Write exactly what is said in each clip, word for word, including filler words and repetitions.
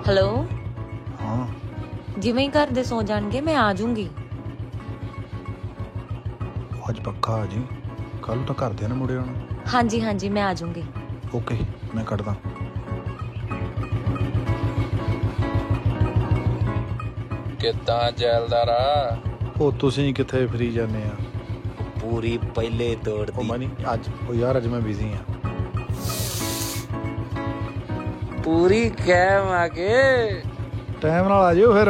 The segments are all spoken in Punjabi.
ਹੈਲੋ ਹਾਂ ਜਿਵੇਂ ਹੀ ਘਰ ਦੇ ਸੋ ਜਾਣਗੇ ਮੈਂ ਆ ਜਾਊਂਗੀ। ਅੱਜ ਪੱਕਾ ਆ ਜੀ, ਕੱਲ ਨੂੰ ਤਾਂ ਘਰਦਿਆਂ ਨੇ ਮੁੜੇ ਆਉਣਾ। ਹਾਂਜੀ ਹਾਂਜੀ ਮੈਂ ਆ ਜਾਊਂਗੀ। ਓਕੇ ਮੈਂ ਕੱਢਦਾ। ਕਿੱਦਾਂ ਜੈਲਦਾਰਾ? ਉਹ ਤੁਸੀਂ ਕਿੱਥੇ ਫਰੀ ਜਾਂਦੇ ਆ? ਪੂਰੀ ਪਹਿਲੇ ਤੋੜ ਉਹ ਦੀ। ਮੈਂ ਨਹੀਂ ਅੱਜ, ਉਹ ਯਾਰ ਅੱਜ ਮੈਂ ਬਿਜ਼ੀ ਆ। ਪੂਰੀ ਕਹਿਮ ਆ ਕੇ ਟਾਈਮ ਨਾਲ ਆ ਜਿਓ ਫਿਰ।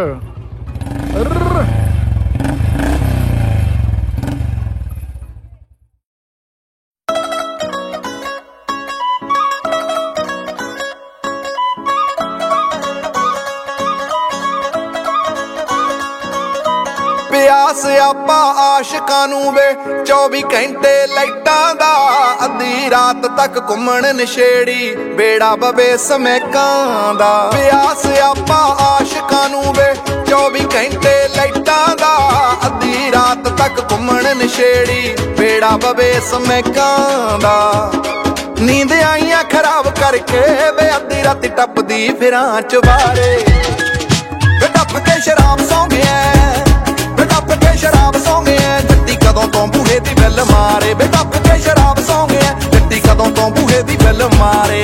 ਪਿਆਸ ਆਪਾ ਆਸ਼ਕਾਂ ਨੂੰ ਵੇ ਚੌਵੀ ਘੰਟੇ ਲਾਈਟਾਂ ਦਾ, ਅੱਧੀ ਰਾਤ ਤੱਕ ਘੁੰਮਣ ਨਸ਼ੇੜੀ ਬੇੜਾ ਬਵੇ ਸਮੈਕਾਂ ਦਾ। ਪਿਆਸ ਆਪਾ ਆਸ਼ਕਾਂ ਨੂੰ ਵੇ ਚੌਵੀ ਘੰਟੇ ਲਾਈਟਾਂ ਦਾ, ਅੱਧੀ ਰਾਤ ਤੱਕ ਘੁੰਮਣ ਨਸ਼ੇੜੀ ਬੇੜਾ ਬਵੇ ਸਮੈਕਾਂ ਦਾ। ਨੀਂਦ ਆਈਆਂ ਖਰਾਬ ਕਰਕੇ ਵੇ ਅੱਧੀ ਰਾਤੀ ਟੱਪਦੀ ਫਿਰਾਂ ਚਵਾਰੇ, ਵੇ ਟੱਪ ਕੇ ਸ਼ਰਾਬ ਸੌਂ ਗਿਆ, ਟੱਪ ਕੇ ਸ਼ਰਾਬ ਸੌਂ ਗਿਆ। ਜੱਟੀ ਕਦੋਂ ਤੋਂ ਬੂਹੇ ਦੀ ਬੈਲ ਮਾਰੇ, ਵੇ ਟੱਪ ਕੇ ਸ਼ਰਾਬ ਸੌਂ ਗਿਆ। ਜੱਟੀ ਕਦੋਂ ਤੋਂ ਬੂਹੇ ਦੀ ਬੈਲ ਮਾਰੇ।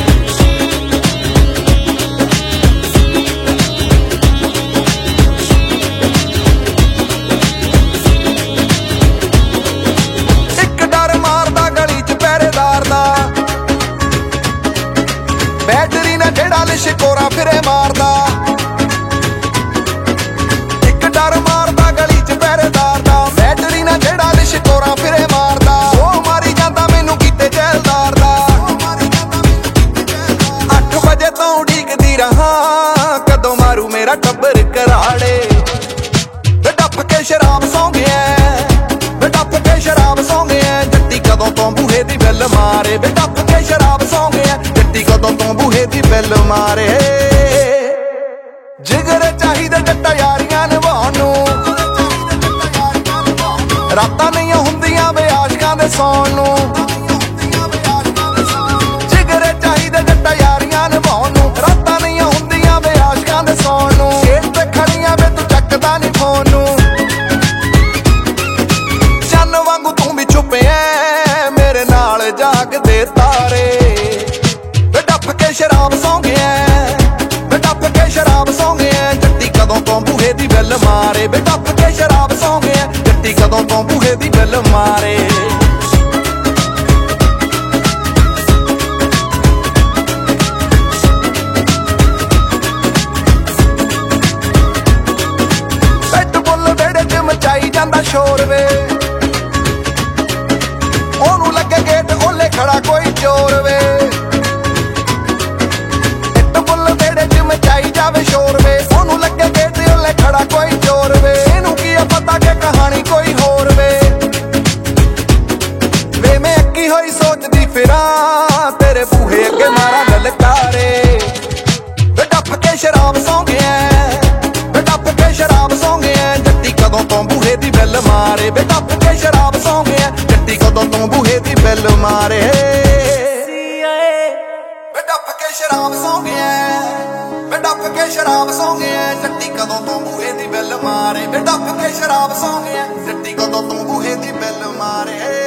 ਇੱਕ ਡਰ ਮਾਰਦਾ ਗਲੀ ਚ ਪਹਿਰੇਦਾਰ ਦਾ, ਬੈਟਰੀ ਨਾ ਜਿਹੜਾ ਲਿਸ਼ਕੋਰਾ ਫਿਰੇ ਮਾਰਦਾ। ਇੱਕ ਡਰ ਮਾਰਦਾ ਗਲੀ ਚ ਪਹਿਰੇਦਾਰ ਦਾ, ਬੈਟਰੀ ਨਾ ਜਿਹੜਾ ਲਿਸ਼ਕੋਰਾ ਫਿਰੇ ਮਾਰਦਾ। ਉਹ ਮਾਰੀ ਜਾਂਦਾ ਮੈਨੂੰ ਕੀਤੇ ਜੈਲਦਾਰ ਦਾ। ਅੱਠ ਵਜੇ ਤੋਂ ਉਡੀਕਦੀ ਰਹਾ ਕਦੋਂ ਮਾਰੂ ਮੇਰਾ ਟੱਬਰ ਕਰਾੜੇ, ਵੇ ਟੱਪ ਕੇ ਸ਼ਰਾਬ ਸੌਂ ਗਿਆ, ਵੇ ਟੱਪ ਕੇ ਸ਼ਰਾਬ ਸੌਂ ਗਿਆ। ਜੱਟੀ ਕਦੋਂ ਤੋਂ ਬੂਹੇ ਦੀ ਬੈਲ ਮਾਰੇ, ਵੇ ਟੱਪ ਕੇ ਸ਼ਰਾਬ ਸੌਂ ਗਿਆ। ਜੱਟੀ ਕਦੋਂ ਤੋਂ ਬੂਹੇ ਦੀ ਬੈਲ ਮਾਰੇ। ਜਿਗਰ ਚਾਹੀਦੇ ਜੱਟਾ ਯਾਰੀਆਂ ਨਿਭਾਉਣ ਨੂੰ, ਰਾਤਾਂ ਨਹੀਂ ਹੁੰਦੀਆਂ ਵੇ ਆਸ਼ਕਾਂ ਦੇ ਸੌਣ ਨੂੰ। ਜਿਗਰ ਚਾਹੀਦੇ ਜੱਟਾ ਯਾਰੀਆਂ ਨਿਭਾਉਣ ਨੂੰ, ਰਾਤਾਂ ਨਹੀਂ ਹੁੰਦੀਆਂ ਵੇ ਆਸ਼ਕਾਂ ਦੇ ਸੌਣ ਨੂੰ। ਗੇਟ ਤੇ ਖੜੀਆਂ ਵੇ ਤੂੰ ਚੱਕਦਾ ਨੀ ਫੋਨ ਨੂੰ, ਚੰਨ ਵਾਂਗੂ ਤੂੰ ਵੀ ਛੁਪਿਆ ਮੇਰੇ ਨਾਲ ਜਾਗਦੇ ਤਾਰੇ। ਵੇ ਟੱਪ ਕੇ ਸ਼ਰਾਬ ਸੌਂ ਗਿਆ, ਵੇ ਟੱਪ ਕੇ ਸ਼ਰਾਬ ਸੌਂ ਗਿਆ। ਜੱਟੀ ਕਦੋਂ ਤੋਂ ਬੂਹੇ ਦੀ ਬੈਲ ਮਾਰੇ, ਵੇ ਟੱਪ ਕੇ ਸ਼ਰਾਬ ਸੌਂ ਗਿਆ। ਜੱਟੀ ਕਦੋਂ ਤੋਂ ਬੂਹੇ ਦੀ ਬੈਲ ਮਾਰੇ। ਬੈਟ ਬੁੱਲ ਵਿਹੜੇ ਚ ਮਚਾਈ ਜਾਂਦਾ ਸ਼ੋਰ ਵੇ, ਉਹਨੂੰ ਲੱਗੇ ਗੇਟ ਓਲੇ ਖੜਾ ਕੋਈ ਚੋਰ ਵੇ। ਇੱਟ ਬੁੱਲ ਵਿਹੜੇ ਚ ਮਚਾਈ ਜਾਵੇ ਸ਼ੋਰ ਵੇ, ਉਹਨੂੰ ਲੱਗੇ ਗੇਟ ਓਲੇ ਖੜਾ ਕੋਈ ਚੋਰ ਵੇ। ਇਹਨੂੰ ਕੀ ਆ ਪਤਾ ਕਿ ਕਹਾਣੀ ਕੋਈ ਹੋਰ ਵੇ। ਵੇ ਮੈਂ ਅੱਕੀ ਹੋਈ ਸੋਚਦੀ ਫਿਰਾਂ ਤੇਰੇ ਬੂਹੇ ਅੱਗੇ ਮਾਰਾਂ ਲਲਕਾਰੇ, ਵੇ ਟੱਪ ਕੇ ਸ਼ਰਾਬ ਸੌਂ ਗਿਆ, ਵੇ ਟੱਪ ਕੇ ਸ਼ਰਾਬ ਸੌਂ ਗਿਆ। ਜੱਟੀ ਕਦੋਂ ਤੋਂ ਬੂਹੇ ਦੀ ਬੈਲ ਮਾਰੇ, ਵੇ ਟੱਪ ਕੇ ਸ਼ਰਾਬ ਸੌਂ ਗਿਆ। ਜੱਟੀ ਕਦੋਂ ਤੋਂ ਬੂਹੇ ਦੀ ਬੈਲ ਮਾਰੇ। ਵੇ ਟੱਪ ਕੇ ਸ਼ਰਾਬ ਸੌਂ ਗਿਆ, ਵੇ ਟੱਪ ਕੇ ਸ਼ਰਾਬ ਸੌਂ ਗਿਆ। ਜੱਟੀ ਕਦੋਂ ਤੋਂ ਬੂਹੇ ਦੀ ਬੈਲ ਮਾਰੇ, ਵੇ ਟੱਪ ਕੇ ਸ਼ਰਾਬ ਸੌਂ ਗਿਆ। ਜੱਟੀ ਕਦੋਂ ਤੋਂ ਬੂਹੇ ਦੀ ਬੈਲ ਮਾਰੇ।